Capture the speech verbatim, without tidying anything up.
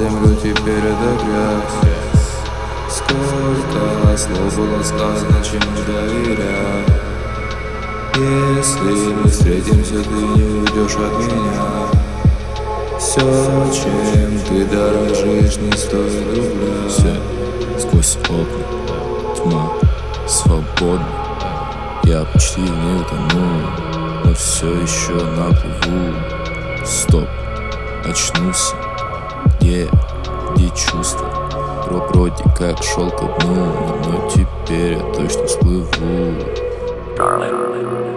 землю, теперь это грязь. Сколько слов было сказано, чему доверять. Если мы встретимся, ты не уйдешь от меня. Все, чем ты дорожишь, не стоит рубля. Все сквозь окна, тьма, свободна. Я почти в ней утонул, но все еще на плыву. Стоп, очнулся, где, где чувства? Вроде как шел ко дну, но теперь я точно всплыву. Darling.